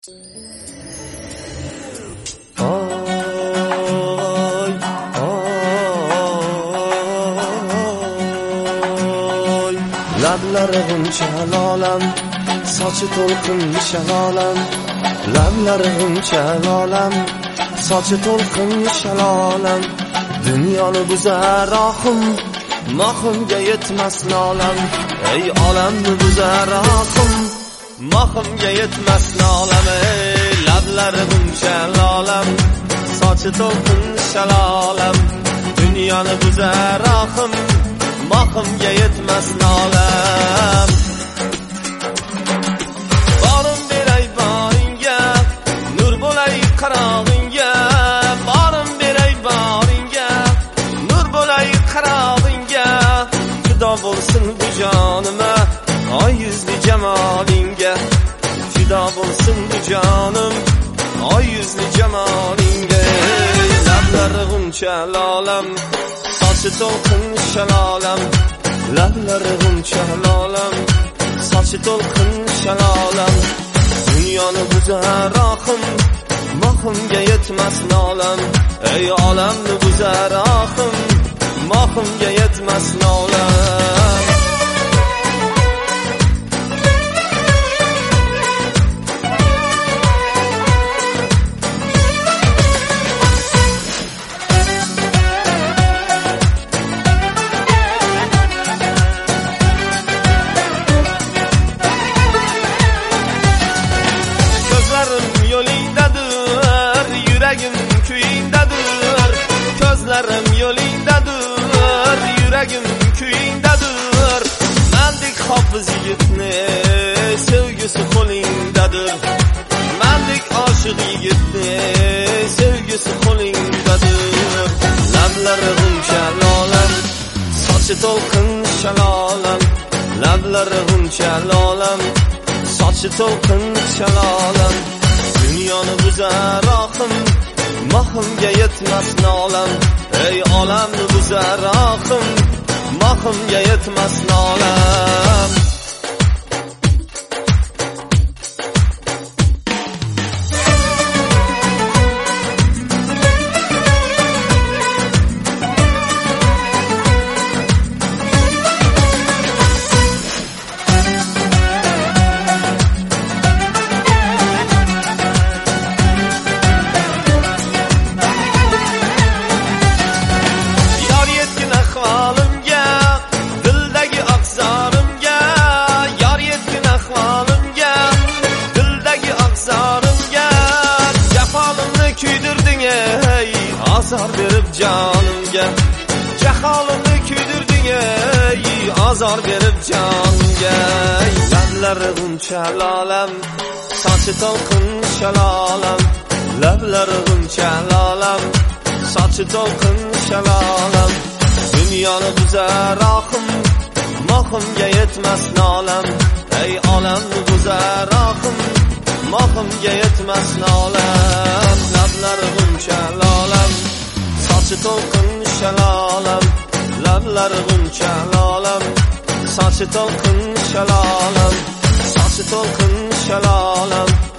Lablari g'uncha lolam, sochi to'lqin shalolam. Lablari g'uncha lolam, sochi to'lqin shalolam. Dunyoni buzar oxim, mohimga yetmas nolam. Ey olamni buzar oxim, mohimga yetmas nolam. Ey lablari g'uncha lolam, sochi to'lqin shalolam. Dunyoni buzar oxim, mohimga yetmas nolam. Borim beray boringga, nur bo'lay qarog'ingga. Borim beray boringga, nur bo'lay qarog'ingga. Fido bo'lsin bu jonima, oy yuzli jamolingga. Fido bo'lsin bu jonim, oy yuzli jamolingga. Lablari g'uncha lolam, sochi to'lqin shalolam. Lablari g'uncha lolam, sochi to'lqin shalolam. Dunyoni buzar oxim, mohimga yetmas nolam. Ey olamni buzar oxim, mohimga yetmas nolam. Yuragim kuyindadir, ko'zlarim yo'lingdadir. Yuragim kuyindadir. Mendek hofiz yigitni sevgisi qo'lingdadir. Mendek oshiq yigitni sevgisi qo'lingdadir. Lablari g'uncha lolam, sochi to'lqin shalolam. Lablari g'uncha lolam, sochi to'lqin shalolam. Dunyoni buzar oxim, mohimga yetmas nolam. Ey olamni buzar oxim, mohimga yetmas nolam. Azor berib jonimga, jaholimni kuydirding ey, azor berib jonimga. Lablari g'uncha lolam, sochi to'lqin shalolam. Lablari g'uncha lolam, sochi to'lqin shalolam. Dunyoni buzar oxim, mohimga yetmas nolam. Ey olamni buzar oxim, mohimga yetmas nolam. Lablari g'uncha lolam, sochi to'lqin shalolam. Lablari g'uncha lolam, sochi to'lqin shalolam. Sochi to'lqin shalolam.